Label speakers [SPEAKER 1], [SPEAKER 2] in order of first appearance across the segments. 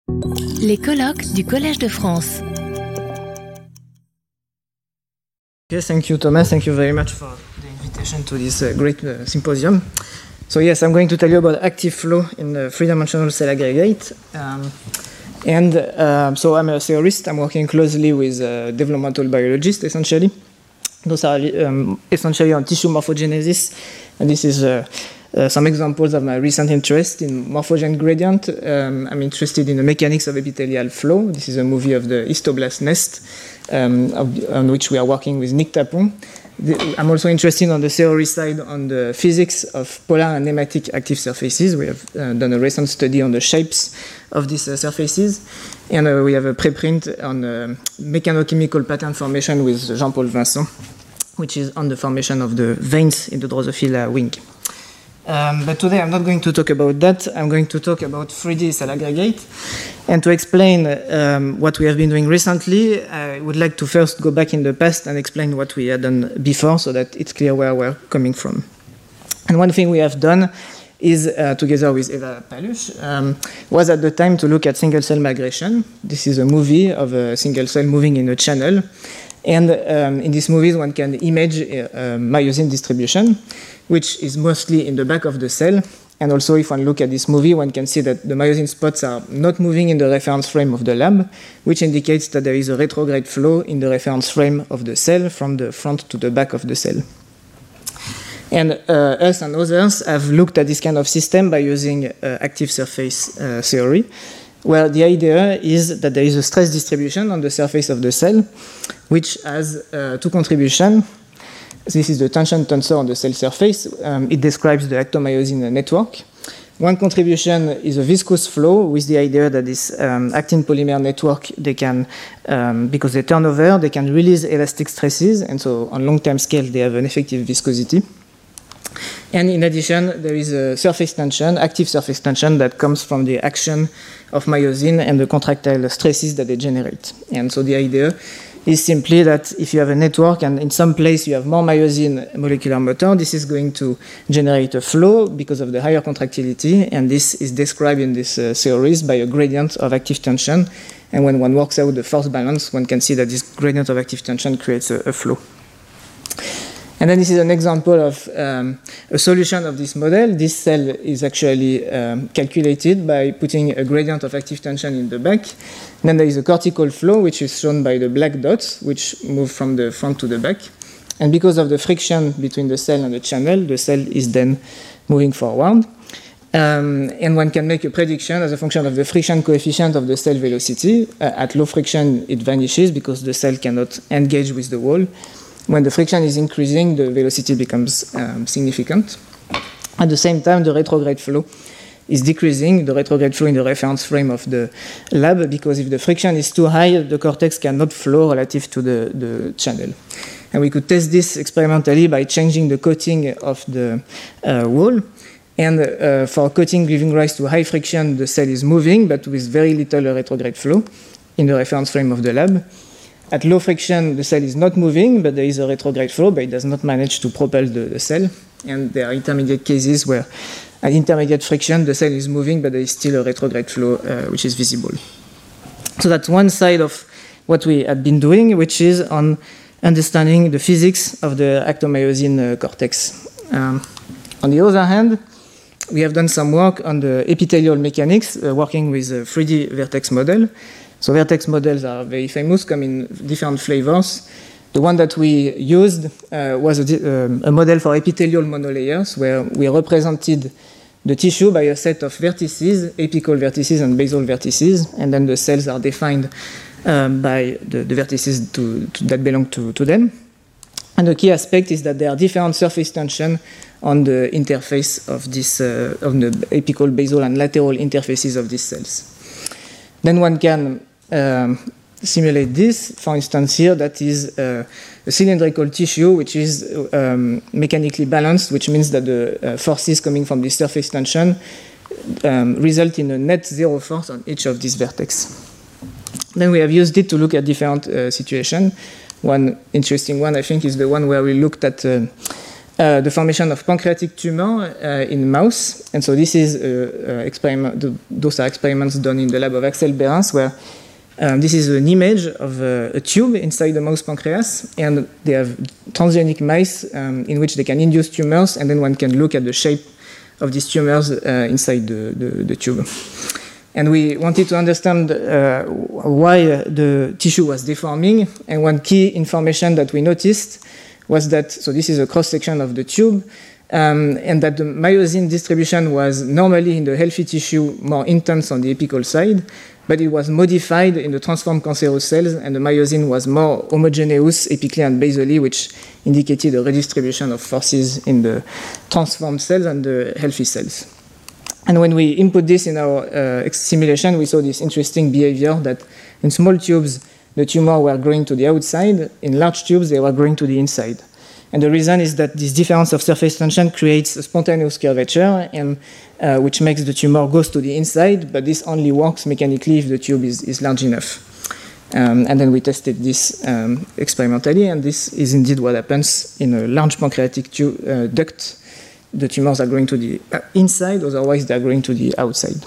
[SPEAKER 1] Les colloques du Collège de France.
[SPEAKER 2] Yes, thank you, Thomas. Thank you very much for the invitation to this great symposium. So yes, I'm going to tell you about active flow in the three-dimensional cell aggregate. So I'm a theorist. I'm working closely with developmental biologists, essentially. Those are essentially on tissue morphogenesis. And this is some examples of my recent interest in morphogen gradient. I'm interested in the mechanics of epithelial flow. This is a movie of the histoblast nest, on which we are working with Nick Tapon. I'm also interested on the theory side on the physics of polar and nematic active surfaces. We have done a recent study on the shapes of these surfaces. And we have a preprint on mechanochemical pattern formation with Jean-Paul Vincent, which is on the formation of the veins in the Drosophila wing. But today I'm not going to talk about that. I'm going to talk about 3D cell aggregate. And to explain what we have been doing recently, I would like to first go back in the past and explain what we had done before so that it's clear where we're coming from. And one thing we have done is, together with Eva Paluch, was at the time to look at single-cell migration. This is a movie of a single cell moving in a channel. And in these movies, one can image myosin distribution, which is mostly in the back of the cell. And also, if one look at this movie, one can see that the myosin spots are not moving in the reference frame of the lab, which indicates that there is a retrograde flow in the reference frame of the cell from the front to the back of the cell. And us and others have looked at this kind of system by using active surface theory, where the idea is that there is a stress distribution on the surface of the cell, which has two contributions. This is the tension tensor on the cell surface. It describes the actomyosin network. One contribution is a viscous flow with the idea that this actin polymer network, they can, because they turn over, they can release elastic stresses, and so on long-term scale, they have an effective viscosity. And in addition, there is a surface tension, active surface tension, that comes from the action of myosin and the contractile stresses that they generate. And so the idea is simply that if you have a network and in some place you have more myosin molecular motor, this is going to generate a flow because of the higher contractility, and this is described in this theories by a gradient of active tension. And when one works out the force balance, one can see that this gradient of active tension creates a flow. And then this is an example of a solution of this model. This cell is actually calculated by putting a gradient of active tension in the back. And then there is a cortical flow, which is shown by the black dots, which move from the front to the back. And because of the friction between the cell and the channel, the cell is then moving forward. And one can make a prediction as a function of the friction coefficient of the cell velocity. At low friction, it vanishes because the cell cannot engage with the wall. When the friction is increasing, the velocity becomes significant. At the same time, the retrograde flow is decreasing, the retrograde flow in the reference frame of the lab, because if the friction is too high, the cortex cannot flow relative to the channel. And we could test this experimentally by changing the coating of the wall. And for coating giving rise to high friction, the cell is moving, but with very little retrograde flow in the reference frame of the lab. At low friction, the cell is not moving, but there is a retrograde flow, but it does not manage to propel the cell. And there are intermediate cases where at intermediate friction, the cell is moving, but there is still a retrograde flow, which is visible. So that's one side of what we had been doing, which is on understanding the physics of the actomyosin cortex. On the other hand, we have done some work on the epithelial mechanics, working with a 3D vertex model. So vertex models are very famous, come in different flavors. The one that we used was a model for epithelial monolayers, where we represented the tissue by a set of vertices, apical vertices and basal vertices, and then the cells are defined by the vertices that belong to them. And the key aspect is that there are different surface tension on the interface of this, of the apical, basal, and lateral interfaces of these cells. Then one can simulate this. For instance, here that is a cylindrical tissue which is mechanically balanced, which means that the forces coming from the surface tension result in a net zero force on each of these vertex. Then we have used it to look at different situations. One interesting one, I think, is the one where we looked at the formation of pancreatic tumor in mouse. And so this is those are experiments done in the lab of Axel Behrens, where this is an image of a tube inside the mouse pancreas, and they have transgenic mice in which they can induce tumors, and then one can look at the shape of these tumors inside the tube. And we wanted to understand why the tissue was deforming, and one key information that we noticed was that, so this is a cross-section of the tube, and that the myosin distribution was normally in the healthy tissue more intense on the apical side, but it was modified in the transformed cancerous cells, and the myosin was more homogeneous apically and basally, which indicated a redistribution of forces in the transformed cells and the healthy cells. And when we input this in our simulation, we saw this interesting behavior that in small tubes, the tumor were growing to the outside. In large tubes, they were growing to the inside. And the reason is that this difference of surface tension creates a spontaneous curvature, and which makes the tumor goes to the inside, but this only works mechanically if the tube is large enough. And then we tested this experimentally, and this is indeed what happens in a large pancreatic duct. The tumors are growing to the inside, otherwise they are growing to the outside.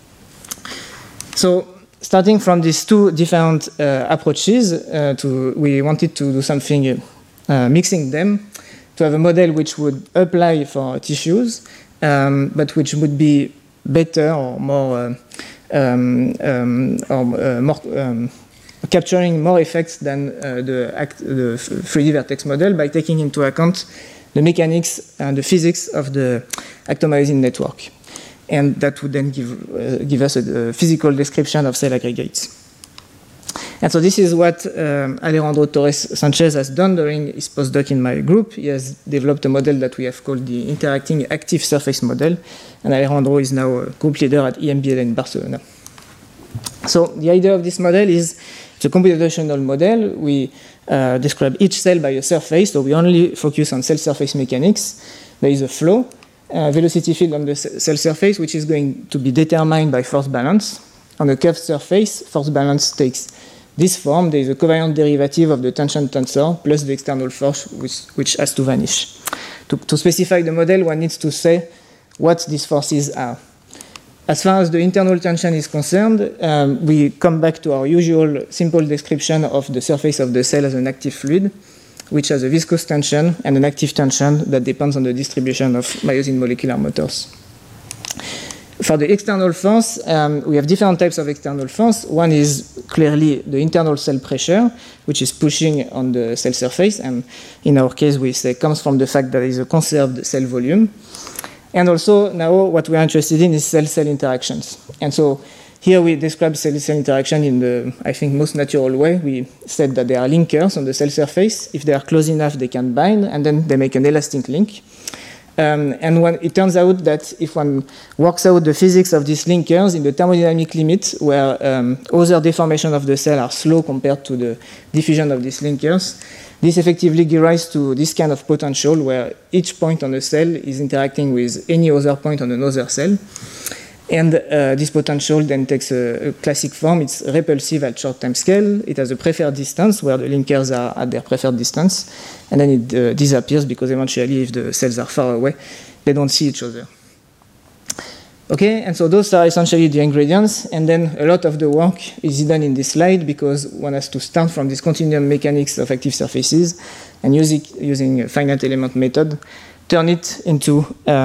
[SPEAKER 2] So starting from these two different approaches, we wanted to do something mixing them to have a model which would apply for tissues, but which would be better or more capturing more effects than the 3D vertex model by taking into account the mechanics and the physics of the actomyosin network. And that would then give us a physical description of cell aggregates. And so this is what Alejandro Torres Sanchez has done during his postdoc in my group. He has developed a model that we have called the interacting active surface model. And Alejandro is now a group leader at EMBL in Barcelona. So the idea of this model is it's a computational model. We describe each cell by a surface, so we only focus on cell surface mechanics. There is a flow, velocity field on the cell surface, which is going to be determined by force balance. On a curved surface, force balance takes this form. There is a covariant derivative of the tension tensor plus the external force, which has to vanish. To specify the model, one needs to say what these forces are. As far as the internal tension is concerned, we come back to our usual simple description of the surface of the cell as an active fluid, which has a viscous tension and an active tension that depends on the distribution of myosin molecular motors. For the external force, we have different types of external force. One is clearly the internal cell pressure, which is pushing on the cell surface, and in our case, we say comes from the fact that there is a conserved cell volume. And also, now what we are interested in is cell-cell interactions. And so here we describe cell-cell interaction in the, I think, most natural way. We said that there are linkers on the cell surface. If they are close enough, they can bind, and then they make an elastic link. And when it turns out that if one works out the physics of these linkers in the thermodynamic limit, where other deformation of the cell are slow compared to the diffusion of these linkers, this effectively gives rise to this kind of potential where each point on a cell is interacting with any other point on another cell. And this potential then takes a classic form. It's repulsive at short time scale. It has a preferred distance where the linkers are at their preferred distance. And then it disappears because eventually, if the cells are far away, they don't see each other. Okay, and so those are essentially the ingredients. And then a lot of the work is done in this slide because one has to start from this continuum mechanics of active surfaces and using a finite element method, turn it into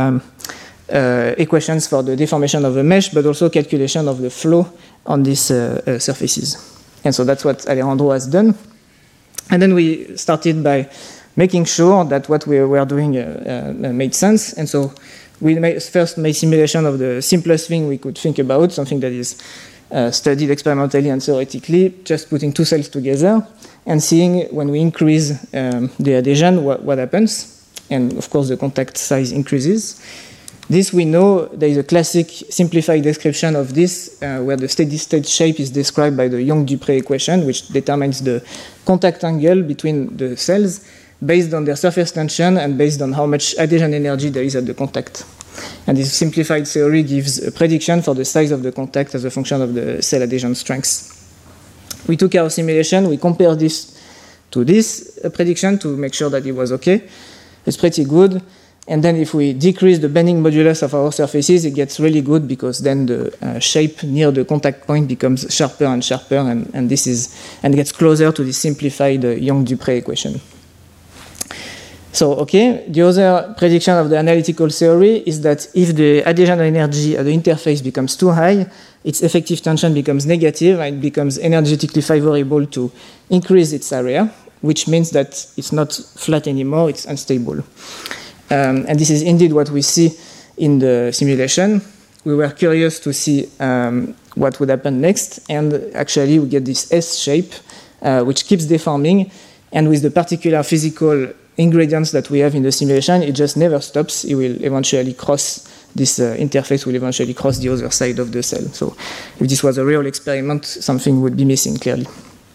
[SPEAKER 2] equations for the deformation of the mesh, but also calculation of the flow on these surfaces. And so that's what Alejandro has done. And then we started by making sure that what we were doing made sense. And so we first made simulation of the simplest thing we could think about, something that is studied experimentally and theoretically, just putting two cells together and seeing when we increase the adhesion, what happens. And of course, the contact size increases. This we know there is a classic simplified description of this where the steady-state shape is described by the Young-Dupré equation, which determines the contact angle between the cells based on their surface tension and based on how much adhesion energy there is at the contact. And this simplified theory gives a prediction for the size of the contact as a function of the cell adhesion strength. We took our simulation, we compared this to this prediction to make sure that it was okay. it's pretty good. And then if we decrease the bending modulus of our surfaces, it gets really good because then the shape near the contact point becomes sharper and sharper, and gets closer to the simplified Young-Dupré equation. So, okay, the other prediction of the analytical theory is that if the adhesion energy at the interface becomes too high, its effective tension becomes negative, and it becomes energetically favorable to increase its area, which means that it's not flat anymore, it's unstable. And this is indeed what we see in the simulation. We were curious to see what would happen next, and actually we get this S shape, which keeps deforming, and with the particular physical ingredients that we have in the simulation, it just never stops. It will eventually cross this interface, will eventually cross the other side of the cell. So if this was a real experiment, something would be missing, clearly.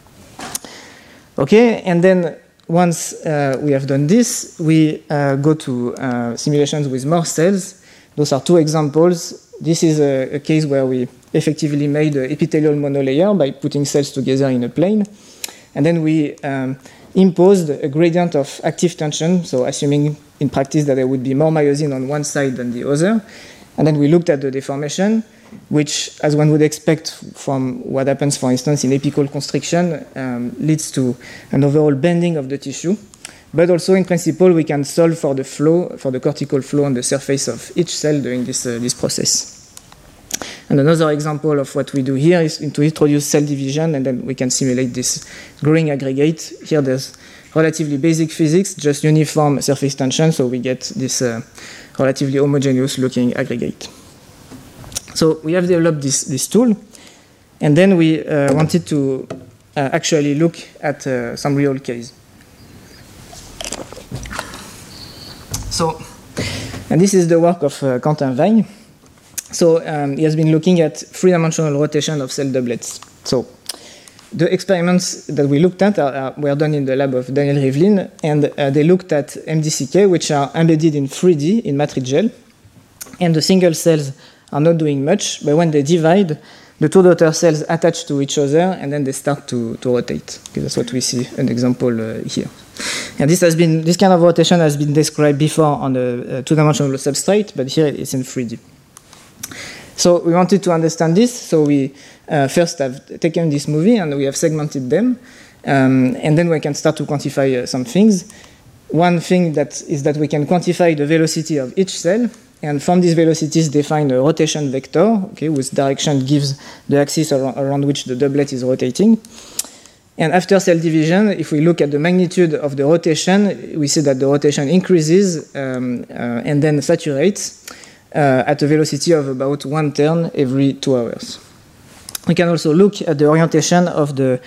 [SPEAKER 2] Okay, and then once we have done this, we go to simulations with more cells. Those are two examples. This is a case where we effectively made an epithelial monolayer by putting cells together in a plane. And then we imposed a gradient of active tension, so assuming in practice that there would be more myosin on one side than the other. And then we looked at the deformation, which, as one would expect from what happens, for instance, in apical constriction, leads to an overall bending of the tissue. But also, in principle, we can solve for the flow, for the cortical flow on the surface of each cell during this process. And another example of what we do here is to introduce cell division, and then we can simulate this growing aggregate. Here there's relatively basic physics, just uniform surface tension, so we get this relatively homogeneous looking aggregate. So we have developed this tool, and then we wanted to actually look at some real case. So, and this is the work of Quentin Weigne. So he has been looking at three-dimensional rotation of cell doublets. So the experiments that we looked at were done in the lab of Daniel Rivlin, and they looked at MDCK, which are embedded in 3D in matrigel, and the single cells are not doing much, but when they divide, the two daughter cells attach to each other, and then they start to rotate. Okay, that's what we see an example here. And this kind of rotation has been described before on a two-dimensional substrate, but here it's in 3D. So we wanted to understand this, so we first have taken this movie and we have segmented them, and then we can start to quantify some things. One thing is that we can quantify the velocity of each cell, and from these velocities define a rotation vector, okay, whose direction gives the axis around which the doublet is rotating. And after cell division, if we look at the magnitude of the rotation, we see that the rotation increases and then saturates at a velocity of about 1 turn every 2 hours. We can also look at the orientation of the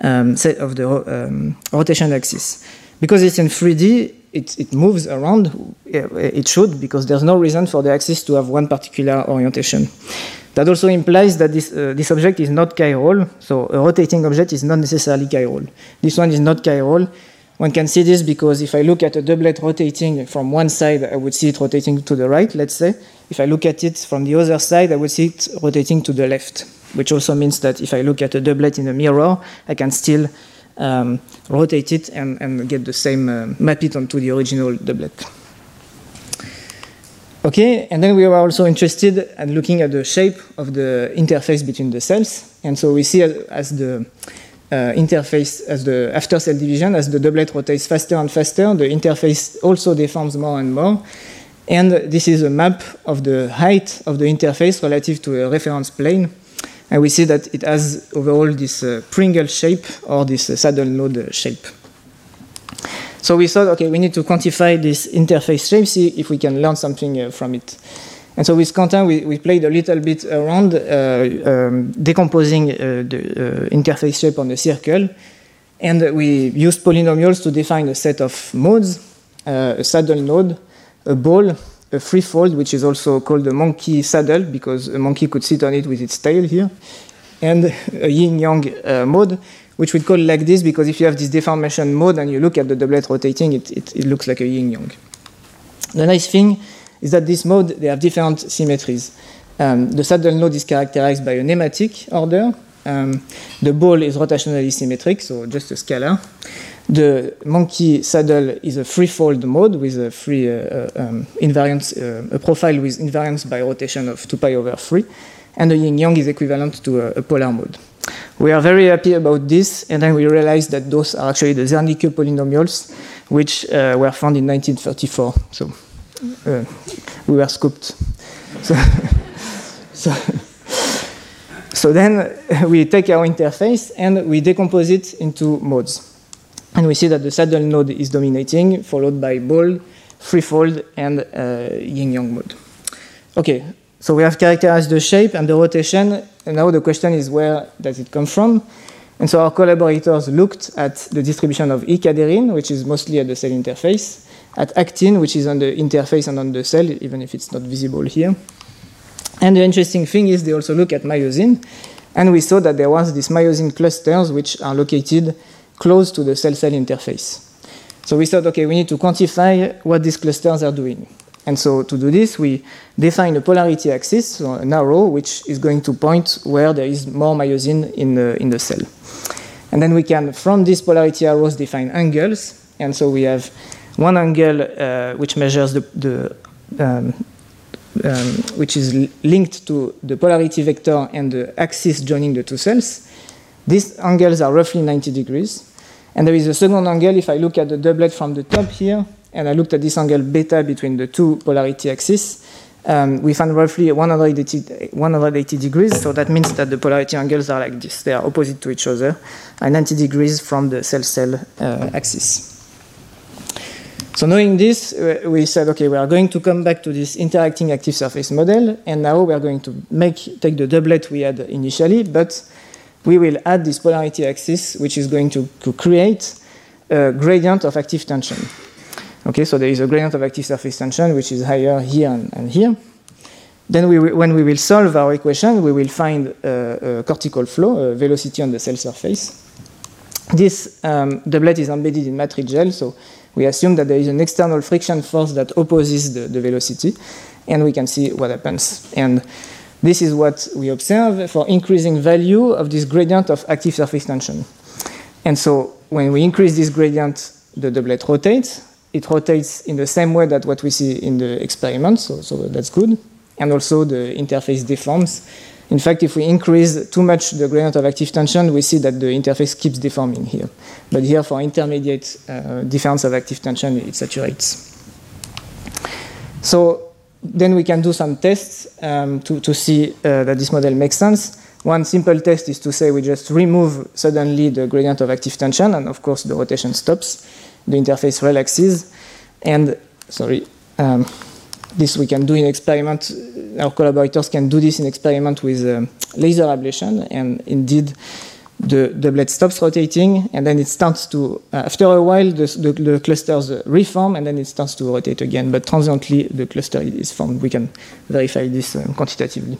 [SPEAKER 2] rotation axis. Because it's in 3D, it moves around. It should, because there's no reason for the axis to have one particular orientation. That also implies that this object is not chiral, so a rotating object is not necessarily chiral. This one is not chiral. One can see this because if I look at a doublet rotating from one side, I would see it rotating to the right, let's say. If I look at it from the other side, I would see it rotating to the left, which also means that if I look at a doublet in a mirror, I can still rotate it and get the same, map it onto the original doublet. Okay, and then we were also interested in looking at the shape of the interface between the cells. And so we see as the interface, after cell division, as the doublet rotates faster and faster, the interface also deforms more and more. And this is a map of the height of the interface relative to a reference plane. And we see that it has overall this Pringle shape or this saddle node shape. So we thought, okay, we need to quantify this interface shape, see if we can learn something from it. And so with Quentin, we played a little bit around decomposing the interface shape on a circle. And we used polynomials to define a set of modes, a saddle node, a ball, a freefold, which is also called a monkey saddle, because a monkey could sit on it with its tail here, and a yin-yang mode, which we call like this, because if you have this deformation mode and you look at the doublet rotating, it looks like a yin-yang. The nice thing is that this mode, they have different symmetries. The saddle node is characterized by a nematic order. The ball is rotationally symmetric, so just a scalar. The monkey saddle is a free-fold mode with a free invariance, a profile with invariance by rotation of 2 pi over 3, and the yin-yang is equivalent to a polar mode. We are very happy about this, and then we realized that those are actually the Zernike polynomials, which were found in 1934. So we were scooped. So then we take our interface and we decompose it into modes. And we see that the saddle node is dominating, followed by ball, free-fold, and yin-yang mode. Okay, so we have characterized the shape and the rotation, and now the question is where does it come from? And so our collaborators looked at the distribution of E-caderin, which is mostly at the cell interface, at actin, which is on the interface and on the cell, even if it's not visible here. And the interesting thing is they also look at myosin, and we saw that there was these myosin clusters which are located close to the cell-cell interface. So we thought, okay, we need to quantify what these clusters are doing. And so to do this, we define a polarity axis, so an arrow, which is going to point where there is more myosin in the cell. And then we can, from these polarity arrows, define angles. And so we have one angle which measures which is linked to the polarity vector and the axis joining the two cells. These angles are roughly 90 degrees. And there is a second angle if I look at the doublet from the top here, and I looked at this angle beta between the two polarity axes. We found roughly 180 degrees, so that means that the polarity angles are like this. They are opposite to each other, and 90 degrees from the cell-cell axis. So knowing this, we said, okay, we are going to come back to this interacting active surface model, and now we are going to take the doublet we had initially, but we will add this polarity axis, which is going to create a gradient of active tension. Okay, so there is a gradient of active surface tension, which is higher here and here. Then when we will solve our equation, we will find a cortical flow, a velocity on the cell surface. This doublet is embedded in matrix gel, so we assume that there is an external friction force that opposes the velocity, and we can see what happens. And this is what we observe for increasing value of this gradient of active surface tension. And so when we increase this gradient, the doublet rotates. It rotates in the same way that what we see in the experiment, so that's good. And also the interface deforms. In fact, if we increase too much the gradient of active tension, we see that the interface keeps deforming here. But here, for intermediate difference of active tension, it saturates. So then we can do some tests to see that this model makes sense. One simple test is to say we just remove suddenly the gradient of active tension, and of course the rotation stops. The interface relaxes, and this we can do in experiment. Our collaborators can do this in experiment with laser ablation, and indeed the doublet stops rotating, and then it starts to, after a while, the clusters reform, and then it starts to rotate again, but transiently the cluster is formed. We can verify this quantitatively.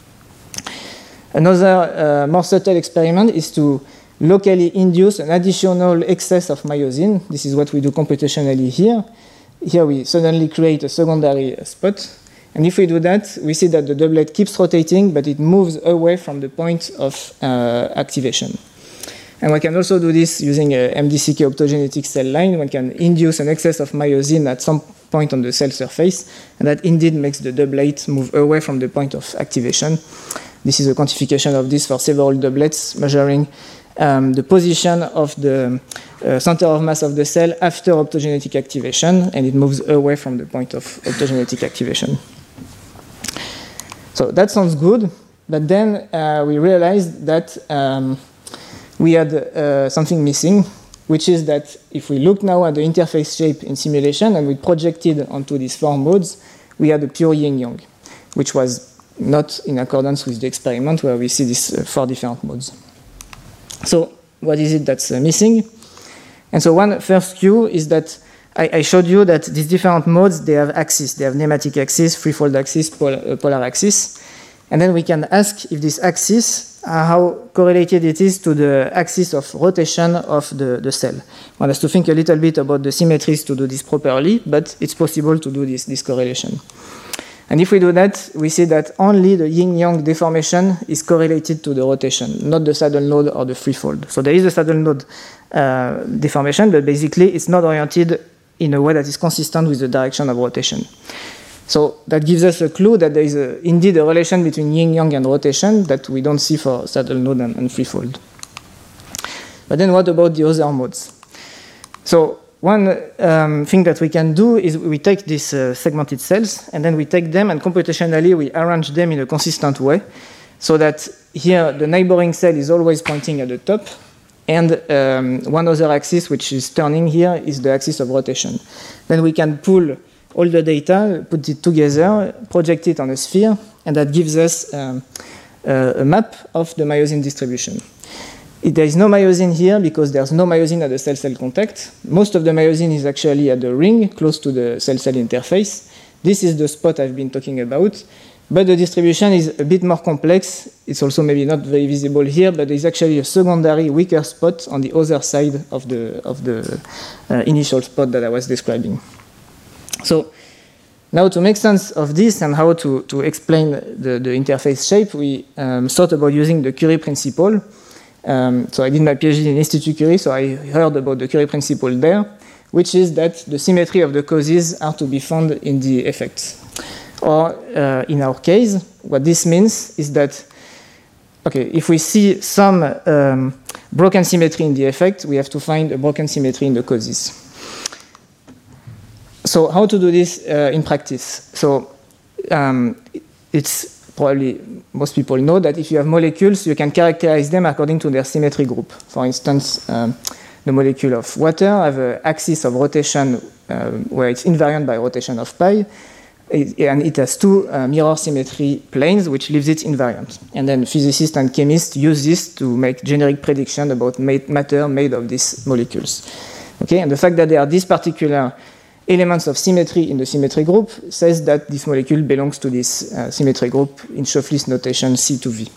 [SPEAKER 2] Another more subtle experiment is to locally induce an additional excess of myosin. This is what we do computationally here. Here we suddenly create a secondary spot. And if we do that, we see that the doublet keeps rotating, but it moves away from the point of activation. And we can also do this using a MDCK optogenetic cell line. One can induce an excess of myosin at some point on the cell surface, and that indeed makes the doublet move away from the point of activation. This is a quantification of this for several doublets, measuring the position of the center of mass of the cell after optogenetic activation, and it moves away from the point of optogenetic activation. So that sounds good, but then we realized that we had something missing, which is that if we look now at the interface shape in simulation and we projected onto these 4 modes, we had a pure yin-yang, which was not in accordance with the experiment where we see these 4 different modes. So what is it that's missing? And so one first cue is that I showed you that these different modes, they have axes. They have nematic axis, free-fold axis, polar axis. And then we can ask if this axis, how correlated it is to the axis of rotation of the cell. One has to think a little bit about the symmetries to do this properly, but it's possible to do this correlation. And if we do that, we see that only the yin-yang deformation is correlated to the rotation, not the saddle node or the freefold. So there is a saddle node deformation, but basically it's not oriented in a way that is consistent with the direction of rotation. So that gives us a clue that there is indeed a relation between yin-yang and rotation that we don't see for saddle node and freefold. But then what about the other modes? So one thing that we can do is we take these segmented cells, and then we take them and computationally we arrange them in a consistent way, so that here the neighboring cell is always pointing at the top, and one other axis which is turning here is the axis of rotation. Then we can pull all the data, put it together, project it on a sphere, and that gives us a map of the myosin distribution. There is no myosin here because there's no myosin at the cell-cell contact. Most of the myosin is actually at the ring, close to the cell-cell interface. This is the spot I've been talking about. But the distribution is a bit more complex. It's also maybe not very visible here, but there's actually a secondary weaker spot on the other side of the initial spot that I was describing. So now to make sense of this and how to explain the interface shape, we thought about using the Curie principle. So I did my PhD in Institut Curie, so I heard about the Curie principle there, which is that the symmetry of the causes are to be found in the effects. Or in our case, what this means is that, okay, if we see some broken symmetry in the effect, we have to find a broken symmetry in the causes. So how to do this in practice? So it's probably most people know that if you have molecules, you can characterize them according to their symmetry group. For instance, the molecule of water have an axis of rotation where it's invariant by rotation of pi, and it has two mirror symmetry planes, which leaves it invariant. And then physicists and chemists use this to make generic prediction about matter made of these molecules. Okay, and the fact that there are these particular elements of symmetry in the symmetry group says that this molecule belongs to this symmetry group in Schoefflitz notation C2V.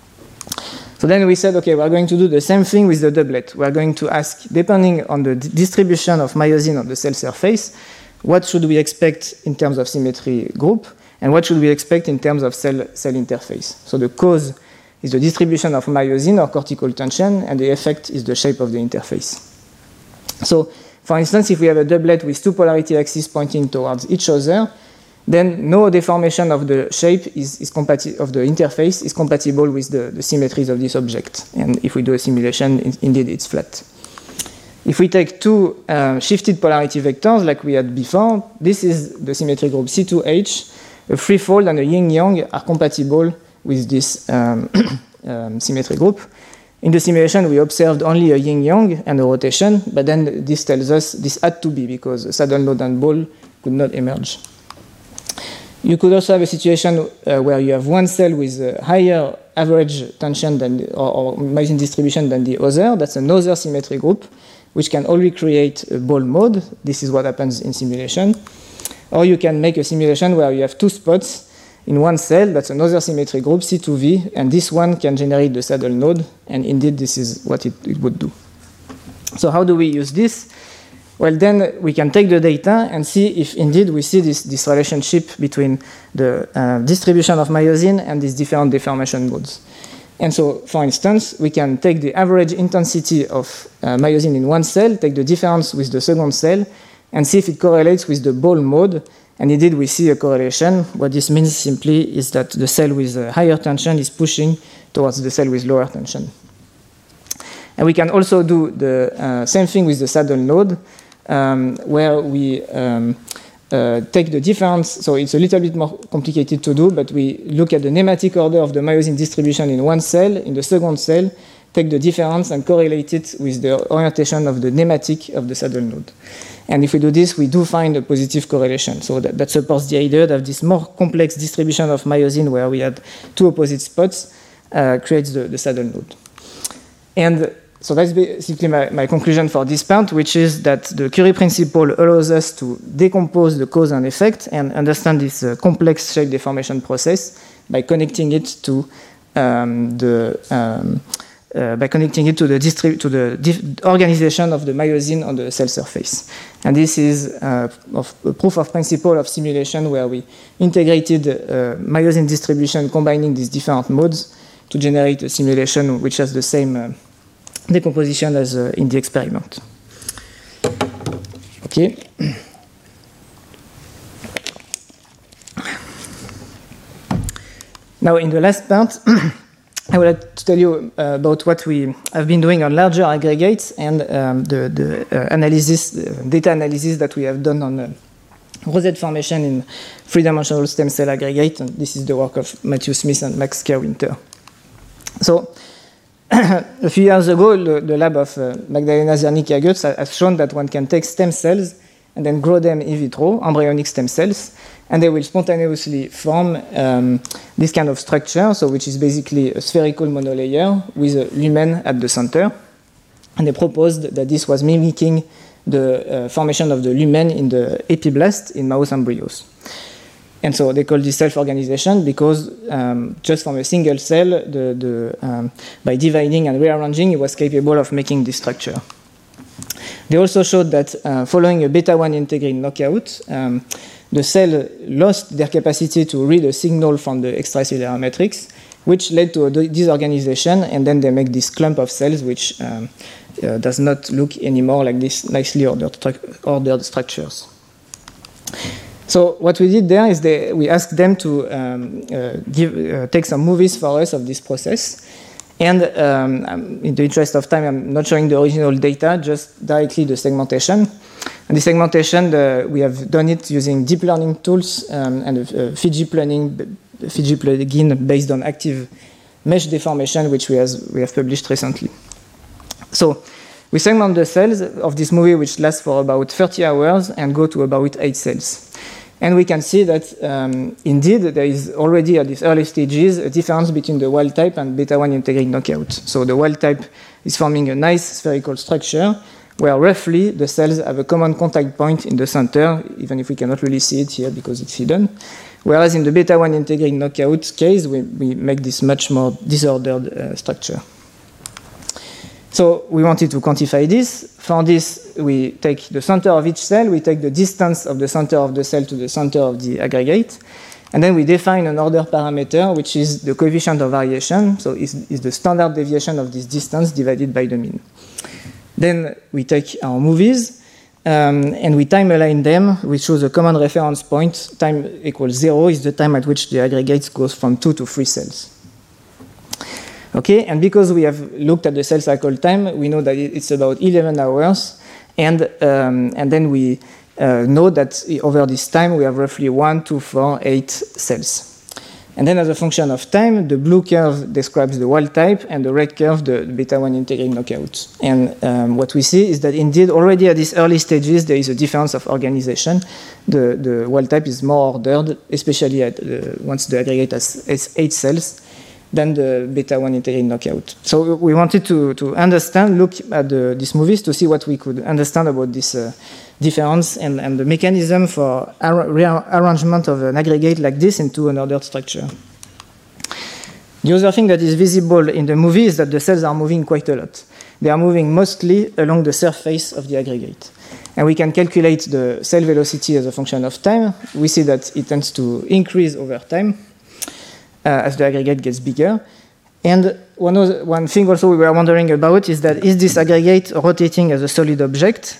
[SPEAKER 2] So then we said, okay, we're going to do the same thing with the doublet. We're going to ask, depending on the distribution of myosin on the cell surface, what should we expect in terms of symmetry group, and what should we expect in terms of cell interface? So the cause is the distribution of myosin or cortical tension, and the effect is the shape of the interface. So for instance, if we have a doublet with two polarity axes pointing towards each other, then no deformation of the shape of the interface is compatible with the symmetries of this object. And if we do a simulation, indeed it's flat. If we take two shifted polarity vectors like we had before, this is the symmetry group C2H. A freefold and a yin-yang are compatible with this symmetry group. In the simulation, we observed only a yin-yang and a rotation, but then this tells us this had to be because a saddle node and ball could not emerge. You could also have a situation where you have one cell with a higher average tension than or myosin distribution than the other. That's another symmetry group, which can only create a ball mode. This is what happens in simulation. Or you can make a simulation where you have two spots in one cell. That's another symmetry group, C2V, and this one can generate the saddle node, and indeed this is what it would do. So how do we use this? Well, then we can take the data and see if indeed we see this relationship between the distribution of myosin and these different deformation modes. And so, for instance, we can take the average intensity of myosin in one cell, take the difference with the second cell, and see if it correlates with the ball mode. And indeed, we see a correlation. What this means simply is that the cell with higher tension is pushing towards the cell with lower tension. And we can also do the same thing with the saddle node, where we take the difference. So it's a little bit more complicated to do, but we look at the nematic order of the myosin distribution in one cell. In the second cell, take the difference and correlate it with the orientation of the nematic of the saddle node. And if we do this, we do find a positive correlation. So that supports the idea that this more complex distribution of myosin, where we had two opposite spots, creates the saddle node. And so that's basically my conclusion for this part, which is that the Curie principle allows us to decompose the cause and effect and understand this complex shape deformation process by connecting it to the by connecting it to the organization of the myosin on the cell surface. And this is a proof of principle of simulation where we integrated myosin distribution combining these different modes to generate a simulation which has the same decomposition as in the experiment. Okay. Now, in the last part, I would like to tell you about what we have been doing on larger aggregates and the data analysis that we have done on rosette formation in three-dimensional stem cell aggregate. And this is the work of Matthew Smith and Max Kerr-Winter. So, a few years ago, the lab of Magdalena Zernicki-Agutz has shown that one can take stem cells and then grow them in vitro, embryonic stem cells, and they will spontaneously form this kind of structure, so which is basically a spherical monolayer with a lumen at the center. And they proposed that this was mimicking the formation of the lumen in the epiblast in mouse embryos. And so they call this self-organization because just from a single cell, by dividing and rearranging, it was capable of making this structure. They also showed that following a beta-1 integrin knockout, the cell lost their capacity to read a signal from the extracellular matrix, which led to a disorganization, and then they make this clump of cells which does not look anymore like these nicely ordered structures. So what we did there is we asked them to take some movies for us of this process. And in the interest of time, I'm not showing the original data, just directly the segmentation. And the segmentation, we have done it using deep learning tools and a Fiji plugin based on active mesh deformation, which we have published recently. So we segment the cells of this movie, which lasts for about 30 hours and go to about 8 cells. And we can see that, indeed, there is already at these early stages a difference between the wild type and beta-1 integrin knockout. So the wild type is forming a nice spherical structure where roughly the cells have a common contact point in the center, even if we cannot really see it here because it's hidden. Whereas in the beta-1 integrin knockout case, we make this much more disordered structure. So we wanted to quantify this. For this, we take the center of each cell, we take the distance of the center of the cell to the center of the aggregate, and then we define an order parameter, which is the coefficient of variation, so is the standard deviation of this distance divided by the mean. Then we take our movies, and we time align them. We choose a common reference point. Time equals 0 is the time at which the aggregate goes from 2 to 3 cells. Okay, and because we have looked at the cell cycle time, we know that it's about 11 hours, and then we know that over this time we have roughly 1, 2, 4, 8 cells. And then as a function of time, the blue curve describes the wild type, and the red curve the beta-1 integrin knockout. And what we see is that indeed already at these early stages there is a difference of organization. The wild type is more ordered, especially once the aggregate has 8 cells, than the beta-1 integrin knockout. So we wanted to look at these movies to see what we could understand about this difference and the mechanism for rearrangement of an aggregate like this into an ordered structure. The other thing that is visible in the movie is that the cells are moving quite a lot. They are moving mostly along the surface of the aggregate. And we can calculate the cell velocity as a function of time. We see that it tends to increase over time as the aggregate gets bigger. And one thing also we were wondering about is that is this aggregate rotating as a solid object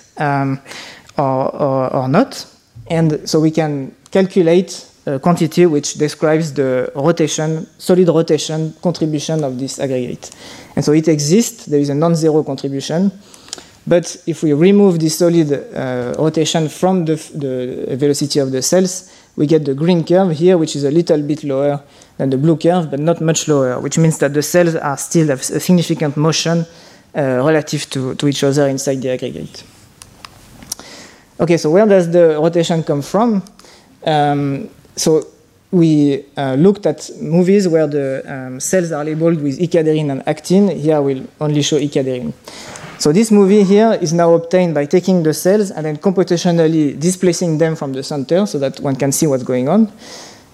[SPEAKER 2] or not? And so we can calculate a quantity which describes the solid rotation contribution of this aggregate. And so it exists, there is a non-zero contribution. But if we remove the solid rotation from the velocity of the cells, we get the green curve here, which is a little bit lower than the blue curve, but not much lower, which means that the cells are still have a significant motion relative to each other inside the aggregate. Okay, so where does the rotation come from? So we looked at movies where the cells are labeled with ikaderin and actin. Here we'll only show ikaderin. So this movie here is now obtained by taking the cells and then computationally displacing them from the center so that one can see what's going on.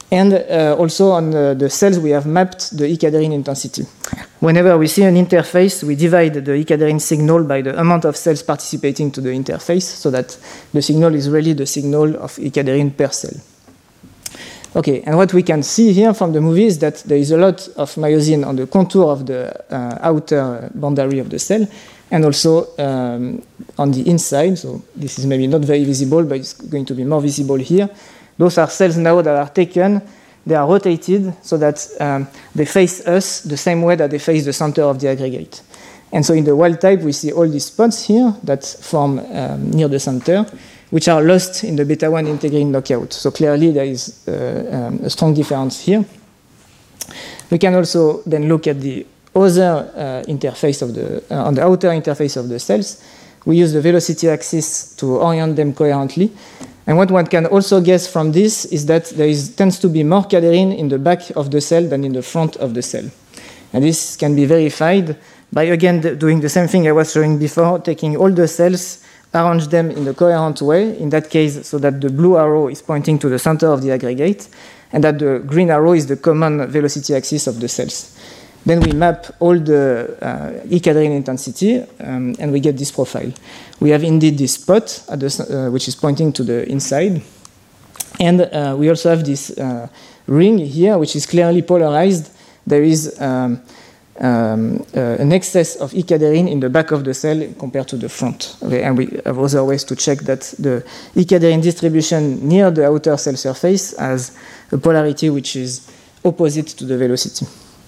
[SPEAKER 2] And also on the cells, we have mapped the E-cadherin intensity. Whenever we see an interface, we divide the E-cadherin signal by the amount of cells participating to the interface, so that the signal is really the signal of E-cadherin per cell. Okay, and what we can see here from the movie is that there is a lot of myosin on the contour of the outer boundary of the cell, and also on the inside. So this is maybe not very visible, but it's going to be more visible here. Those are cells now that are taken, they are rotated so that they face us the same way that they face the center of the aggregate. And so in the wild type, we see all these spots here that form near the center, which are lost in the beta-1 integrin knockout. So clearly there is a strong difference here. We can also then look at the other interface of on the outer interface of the cells. We use the velocity axis to orient them coherently. And what one can also guess from this is that there tends to be more cadherin in the back of the cell than in the front of the cell. And this can be verified by, again, doing the same thing I was showing before, taking all the cells, arrange them in a coherent way, in that case, so that the blue arrow is pointing to the center of the aggregate, and that the green arrow is the common velocity axis of the cells. Then we map all the E-cadherin intensity, and we get this profile. We have indeed this spot, at which is pointing to the inside. And we also have this ring here, which is clearly polarized. There is an excess of E-cadherin in the back of the cell compared to the front. Okay? And we have other ways to check that the E-cadherin distribution near the outer cell surface has a polarity which is opposite to the velocity.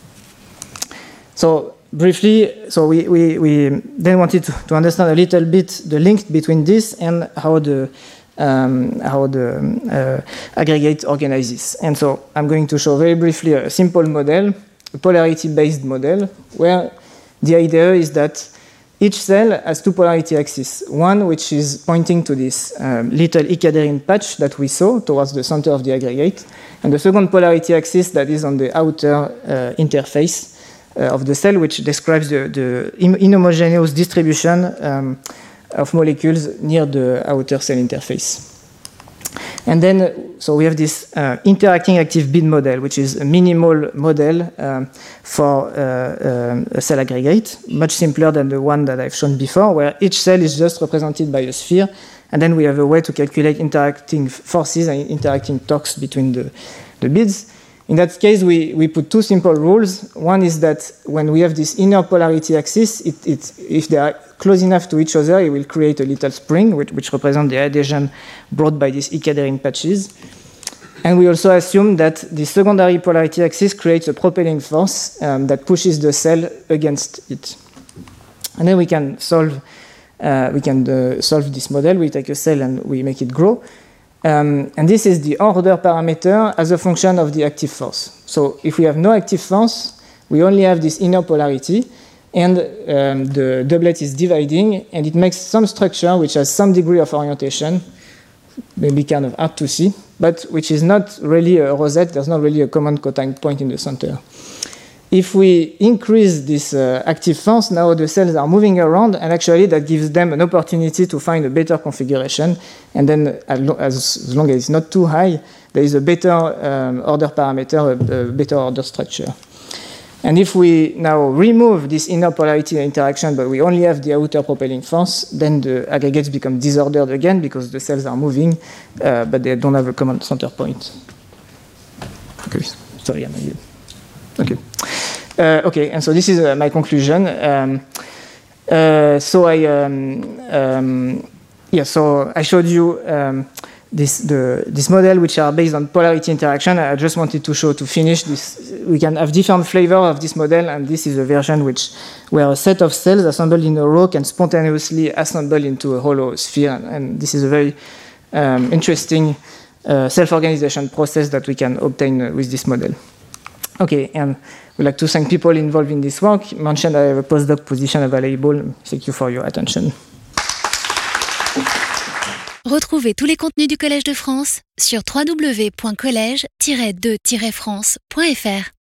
[SPEAKER 2] So briefly, so we then wanted to understand a little bit the link between this and how the aggregate organizes. And so I'm going to show very briefly a simple model, a polarity-based model, where the idea is that each cell has two polarity axes. One which is pointing to this little E-cadherin patch that we saw towards the center of the aggregate, and the second polarity axis that is on the outer interface of the cell, which describes the inhomogeneous distribution of molecules near the outer cell interface. And then, so we have this interacting active bead model, which is a minimal model for a cell aggregate, much simpler than the one that I've shown before, where each cell is just represented by a sphere, and then we have a way to calculate interacting forces and interacting torques between the beads. In that case, we put two simple rules. One is that when we have this inner polarity axis, if they are close enough to each other, it will create a little spring, which represents the adhesion brought by these E-cadherin patches. And we also assume that the secondary polarity axis creates a propelling force that pushes the cell against it. And then we can solve this model. We take a cell and we make it grow. And this is the order parameter as a function of the active force. So if we have no active force, we only have this inner polarity, and the doublet is dividing, and it makes some structure which has some degree of orientation, maybe kind of hard to see, but which is not really a rosette. There's not really a common cotine point in the center. If we increase this active force, now the cells are moving around, and actually that gives them an opportunity to find a better configuration. And then as long as it's not too high, there is a better order parameter, a better order structure. And if we now remove this inner polarity interaction, but we only have the outer propelling force, then the aggregates become disordered again because the cells are moving, but they don't have a common center point. Okay, sorry, I'm again. Okay. Okay, and so this is my conclusion. So I showed you this model which are based on polarity interaction. I just wanted to finish this. We can have different flavor of this model, and this is a version where a set of cells assembled in a row can spontaneously assemble into a hollow sphere, and this is a very interesting self-organization process that we can obtain with this model. Okay, and we'd like to thank people involved in this work. Mentioned I have a postdoc position available. Thank you for your attention.
[SPEAKER 1] Retrouvez tous les contenus du Collège de France sur www.college-2-france.fr.